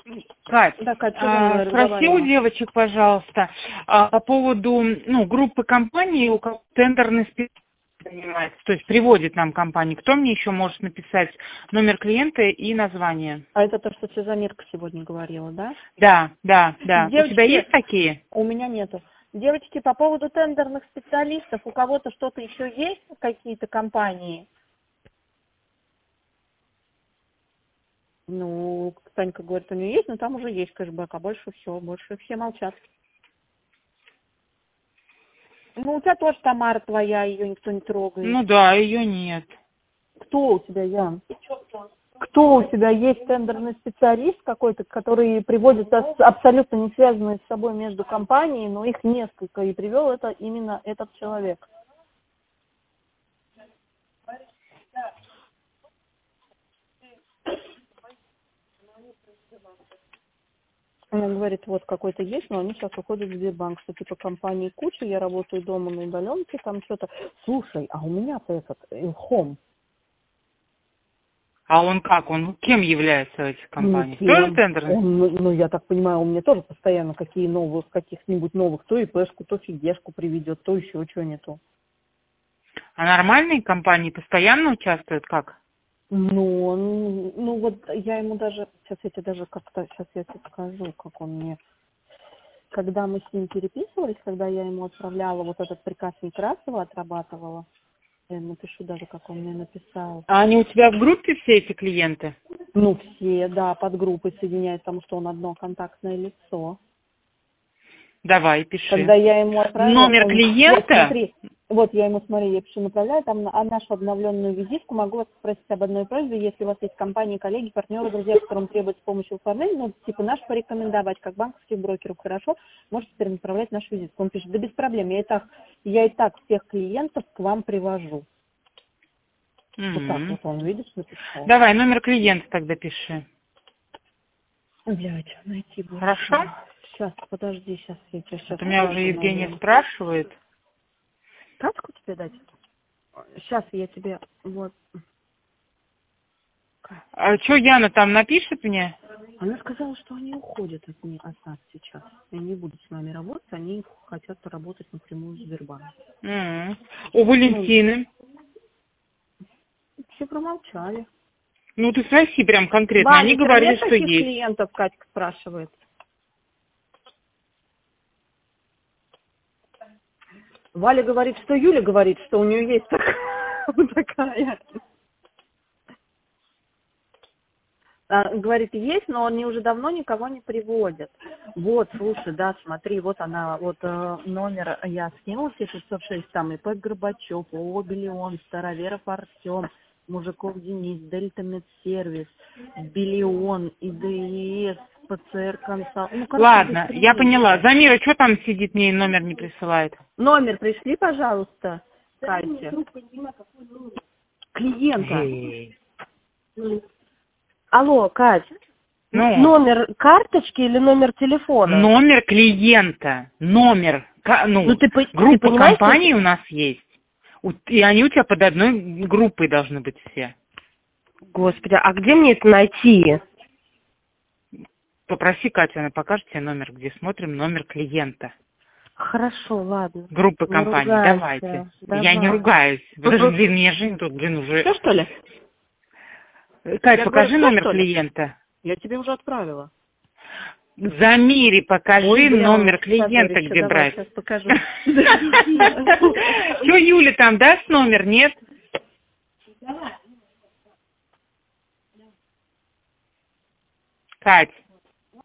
Кать, Да, Кать, что за мной спроси у девочек, пожалуйста, по поводу группы компаний, у кого тендерный список занимается, то есть приводит нам компании. Кто мне еще может написать номер клиента и название? А это то, что Сюзанирка сегодня говорила, да? Да. Девочки, У тебя есть такие? у меня нету. Девочки, по поводу тендерных специалистов, у кого-то что-то еще есть, какие-то компании? Ну, Танька говорит, у нее есть, но там уже есть кэшбэк, а больше все молчат. Ну, у тебя тоже Тамара твоя, ее никто не трогает. Ну да, ее нет. Кто у тебя, Ян? Кто у тебя есть тендерный специалист какой-то, который приводит абсолютно не связанные с собой между компанией, но их несколько, и привел это именно этот человек? Она говорит, вот какой-то есть, но они сейчас уходят в Сбербанк, что типа компании куча, я работаю дома на удаленке, там что-то. Слушай, а у меня-то этот Хом. А он как? Он кем является в этих компаниях? Тоже тендерный? Ну, я так понимаю, он мне тоже постоянно каких-нибудь новых, то ИПшку, то фигешку приведет, то еще что-нибудь. А нормальные компании постоянно участвуют как? Ну вот я ему даже, сейчас я тебе скажу, как он мне, когда мы с ним переписывались, когда я ему отправляла вот этот приказ Некрасова, отрабатывала, я ему напишу даже, как он мне написал. А они у тебя в группе все эти клиенты? Ну, все, да, подгруппы соединяют, потому что он одно контактное лицо. Давай, пиши. Когда я ему отправила... Номер клиента? Смотри, вот я ему, смотри, я пишу, направляю, там нашу обновленную визитку, могу вас спросить об одной просьбе, если у вас есть компании, коллеги, партнеры, друзья, которым требуется помощь в оформлении, ну, типа, наш порекомендовать, как банковских брокеров, хорошо, можете теперь направлять нашу визитку. Он пишет, да без проблем, я и так всех клиентов к вам привожу. Вот так вот он, видишь, написал. Давай, номер клиента тогда пиши. Блядь, найти будет. Хорошо? Сейчас, подожди, сейчас я тебе сейчас... Вот у меня уже Евгения спрашивает. Катку тебе дать? Сейчас я тебе... Вот. А что Яна там напишет мне? Она сказала, что они уходят от нас сейчас. И не будут с нами работать, они хотят поработать напрямую в Сбербанке. У Валентины? Все промолчали. Ну ты спроси прям конкретно. Валя, Они говорили, что таких есть. клиентов, Катька спрашивает. Валя говорит, что Юля говорит, что у нее есть такая. Говорит, есть, но они уже давно никого не приводят. Вот, слушай, да, смотри, вот она, вот номер я скинула тебе 506, там ИП Горбачев, ООО Биллион, Староверов Артем, Мужиков Денис, Дельта Медсервис, Биллион, ИДС, ПЦР Консалт. Ну, ладно, я поняла. Замира, что там сидит, мне номер не присылает? Номер пришли, пожалуйста, Катя. Клиента. Алло, Кать, номер карточки или номер телефона? Номер клиента, группа компаний у нас есть. И они у тебя под одной группой должны быть все. Господи, а где мне это найти? Попроси Катю, она покажет тебе номер, где смотрим номер клиента. Хорошо, ладно. Группы компаний, давайте. Я не ругаюсь. Подожди, мне же тут, уже... Все, что ли? Кать, покажи номер клиента. Я тебе уже отправила. Замире покажи номер клиента, где брать. Сейчас покажу. Что, Юля там даст номер, нет? Кать.